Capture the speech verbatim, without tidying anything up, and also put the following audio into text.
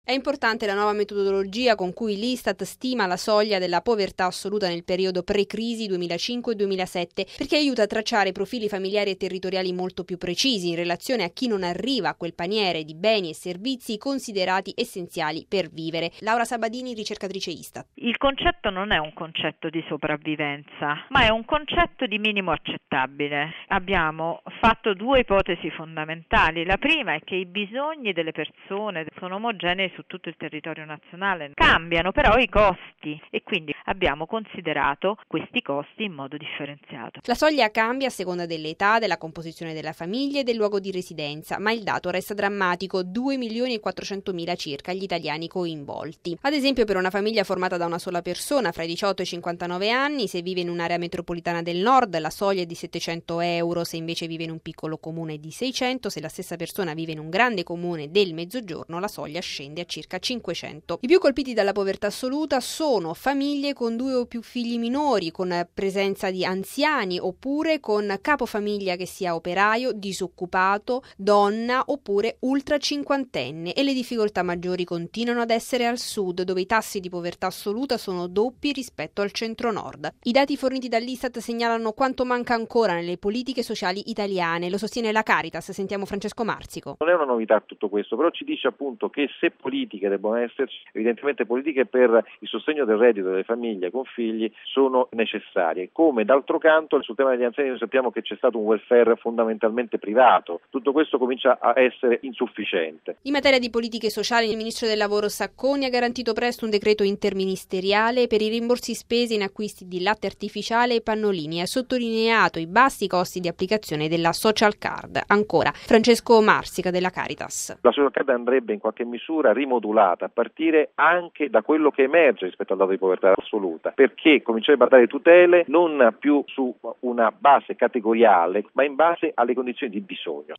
È importante la nuova metodologia con cui l'Istat stima la soglia della povertà assoluta nel periodo pre-crisi duemilacinque duemilasette, perché aiuta a tracciare profili familiari e territoriali molto più precisi in relazione a chi non arriva a quel paniere di beni e servizi considerati essenziali per vivere. Laura Sabadini, ricercatrice Istat. Il concetto non è un concetto di sopravvivenza, ma è un concetto di minimo accettabile. Abbiamo fatto due ipotesi fondamentali. La prima è che i bisogni delle persone sono omogenei su tutto il territorio nazionale, cambiano però i costi e quindi abbiamo considerato questi costi in modo differenziato. La soglia cambia a seconda dell'età, della composizione della famiglia e del luogo di residenza, ma il dato resta drammatico: due milioni e quattrocentomila circa gli italiani coinvolti. Ad esempio, per una famiglia formata da una sola persona fra i diciotto e i cinquantanove anni, se vive in un'area metropolitana del nord la soglia è di settecento euro, se invece vive in un piccolo comune è di seicento, se la stessa persona vive in un grande comune del mezzogiorno la soglia scende a circa cinquecento. I più colpiti dalla povertà assoluta sono famiglie con due o più figli minori, con presenza di anziani oppure con capofamiglia che sia operaio, disoccupato, donna oppure ultracinquantenne, e le difficoltà maggiori continuano ad essere al sud, dove i tassi di povertà assoluta sono doppi rispetto al centro-nord. I dati forniti dall'Istat segnalano quanto manca ancora nelle politiche sociali italiane, lo sostiene la Caritas. Sentiamo Francesco Marsico. Non è una novità tutto questo, però ci dice appunto che se politiche devono esserci, evidentemente politiche per il sostegno del reddito delle famiglie con figli sono necessarie. Come d'altro canto sul tema degli anziani noi sappiamo che c'è stato un welfare fondamentalmente privato, tutto questo comincia a essere insufficiente. In materia di politiche sociali il ministro del lavoro Sacconi ha garantito presto un decreto interministeriale per i rimborsi spese in acquisti di latte artificiale e pannolini e ha sottolineato i bassi costi di applicazione della social card. Ancora Francesco Marsica della Caritas. La social card andrebbe in qualche misura rimodulata a partire anche da quello che emerge rispetto al dato di povertà assoluta, perché cominciare a dare tutele non più su una base categoriale ma in base alle condizioni di bisogno.